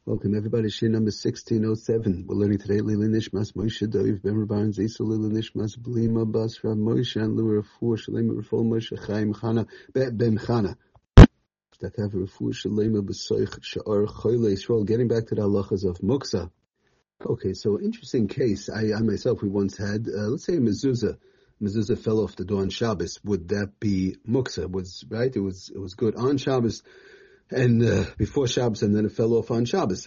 Welcome everybody, Shir number 1607. We're learning today Lili Nishmas Moshe Doiv Ben Rabban Zisel Lili Nishmas Blima Bas Rav Moshe and Lura Refuah Shalema Rafal Moshe Chaim Chana Ben Chana. Shtakav Refuah Shalema B'Soich Sha'ar Choyle Yisrael. Getting back to the halachas of Muksa. Okay, so interesting case. I myself, we once had, let's say a mezuzah. Mezuzah fell off the door on Shabbos. Would that be Muksa? Right? It was good on Shabbos. And before Shabbos, and then it fell off on Shabbos.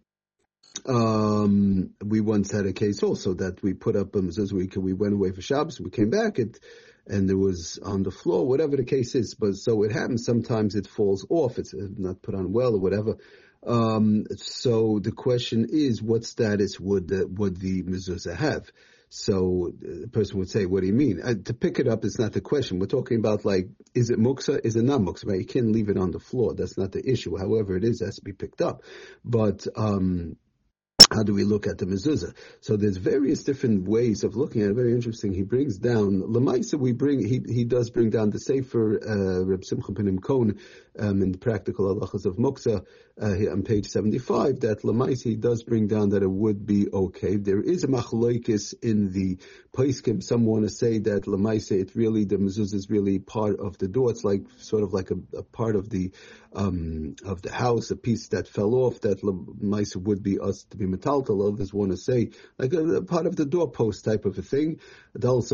We once had a case also that we put up a mezuzah. We went away for Shabbos, we came back, and it was on the floor, whatever the case is. But so it happens. Sometimes it falls off. It's not put on well or whatever. So the question is, what status would the mezuzah have? So the person would say, what do you mean? To pick it up is not the question. We're talking about, like, is it muksa? Is it not muksa? Right? You can't leave it on the floor. That's not the issue. However, it has to be picked up. But how do we look at the mezuzah? So there's various different ways of looking at it. Very interesting. He brings down Lamaisa. He does bring down the Sefer Reb Simcha ben Imkon in the practical halachas of muksa on page 75. That Lamaisa he does bring down that it would be okay. There is a machlokes in the Paiskim. Some want to say that Lamaisa the mezuzah is really part of the door. It's like sort of like a part of the house, a piece that fell off. That Lamaisa would be us to be metaltal. Others want to say like a part of the doorpost type of a thing. But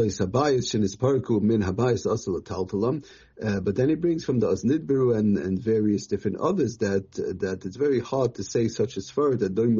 then he brings from the Oznidberu and various different others that it's very hard to say such as far that the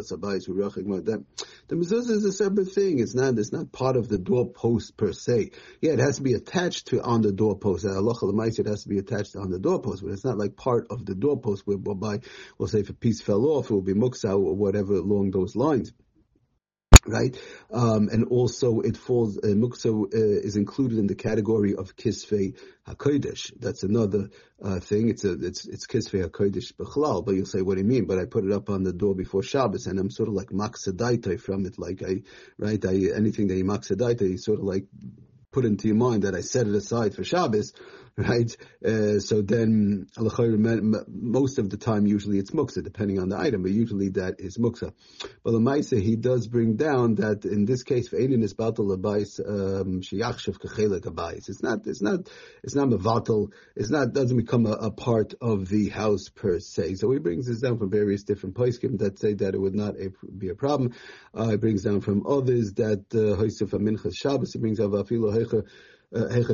mezuzah is a separate thing. It's not part of the doorpost per se. Yeah, it has to be attached to on the doorpost. It has to be attached on the doorpost, but it's not like part of the doorpost whereby we'll say if a piece fell off, it will be muksa or whatever along those lines. Right, and also it falls. Muksa is included in the category of kisvei hakodesh. That's another thing. It's kisvei hakodesh b'chalal. But you'll say, what do you mean? But I put it up on the door before Shabbos, and I'm sort of like maksadaita from it. Like anything that you maksadaita, you sort of like put into your mind that I set it aside for Shabbos. Right, so then most of the time, usually it's muksa, depending on the item, but usually that is muksa. But Lamaisa, he does bring down that in this case, ve'einin is batal labais sheyachshav kechelek habayis. It's not mevatel. Doesn't become a part of the house per se. So he brings this down from various different poskim that say that it would not be a problem. He brings down from others that hoysef minchas Shabbos. He brings out afilo heicha. So he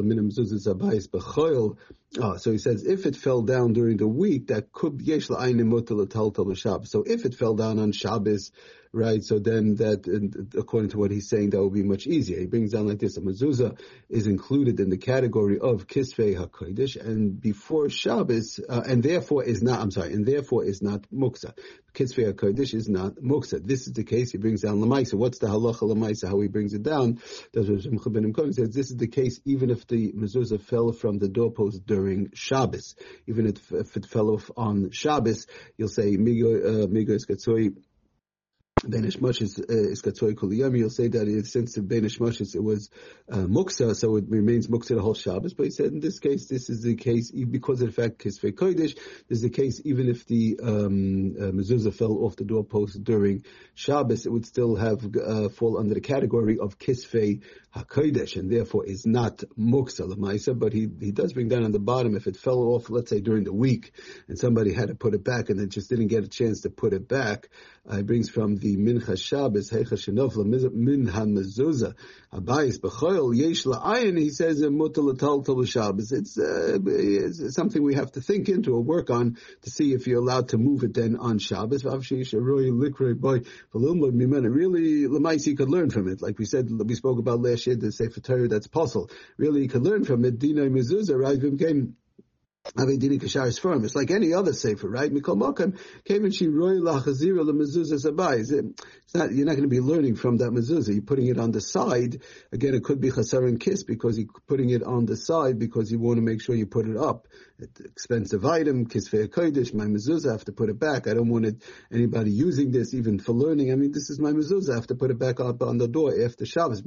says if it fell down during the week, that could be yesh la'ayim mutal l'taltal Shabbos. So if it fell down on Shabbos, right? So then that, according to what he's saying, that would be much easier. He brings down like this: a mezuzah is included in the category of kisvei hakodesh, and before Shabbos, and therefore is not muksa. Kisvei hakodesh is not muksa. This is the case. He brings down lamaisa. What's the halacha lamaisa? How he brings it down? He says this is the case even if the mezuzah fell from the doorpost during Shabbos. Even if it fell off on Shabbos, you'll say migo eskatzoi. Benish Moshes is Katzoi Kuliyami. You'll say that since the Benish Moshes it was muksa, so it remains muksa the whole Shabbos. But he said in this case, this is the case because of the fact Kisvei Kodesh. This is the case even if the mezuzah fell off the doorpost during Shabbos, it would still have fall under the category of Kisvei HaKodesh, and therefore is not muksa l'maisa. But he does bring down on the bottom if it fell off, let's say during the week, and somebody had to put it back and then just didn't get a chance to put it back. He brings from the Mincha Shabbos, Heicha Shenofla, Minha Mezuzah, Abayis B'choil, Yesh La'ayin, he says, Mutal L'tal Shabbos. It's something we have to think into or work on to see if you're allowed to move it then on Shabbos. Really, L'maisi, you could learn from it. Like we spoke about last year, the Sefer Torah, that's possible. Really, you could learn from it. Dinah Mezuzah, right? It's like any other sefer, right? Mikol Mokem came and she roy lachazira the mezuzah sabai. You're not going to be learning from that mezuzah. You're putting it on the side. Again, it could be chasar and kiss because you're putting it on the side because you want to make sure you put it up expensive item, kisvei kodesh, my mezuzah, I have to put it back. I don't want anybody using this even for learning. I mean, this is my mezuzah. I have to put it back up on the door after Shabbos.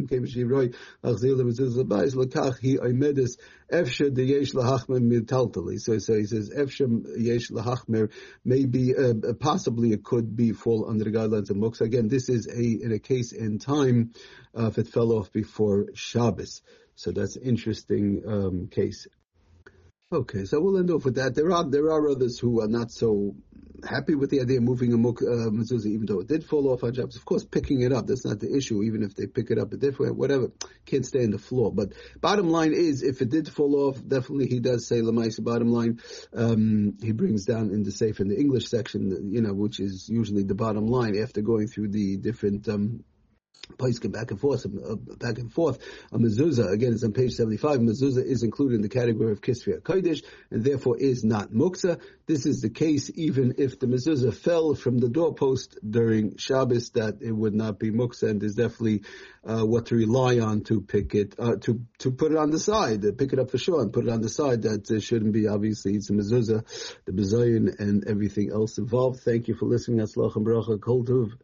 So he says, Efshem yesh lahachmer, maybe, possibly it could be fall under the guidelines of muksa. Again, this is in a case in time, if it fell off before Shabbos. So that's an interesting case. Okay, so we'll end off with that. There are others who are not so happy with the idea of moving a mezuzah, even though it did fall off on Shabbos. Of course, picking it up, that's not the issue, even if they pick it up a different, whatever, can't stay on the floor. But bottom line is, if it did fall off, definitely he does say Lamaisa. Bottom line, he brings down in the safe in the English section, which is usually the bottom line after going through the different Paiskim back and forth. A mezuzah, again, it's on page 75. Mezuzah is included in the category of kisvei kodesh, and therefore is not muksa. This is the case even if the mezuzah fell from the doorpost during Shabbos, that it would not be muksa, and there's definitely what to rely on to pick it, to put it on the side, pick it up for sure and put it on the side. That shouldn't be, obviously, it's a mezuzah, the bezayin and everything else involved. Thank you for listening. Atzlach and bracha, kol tov.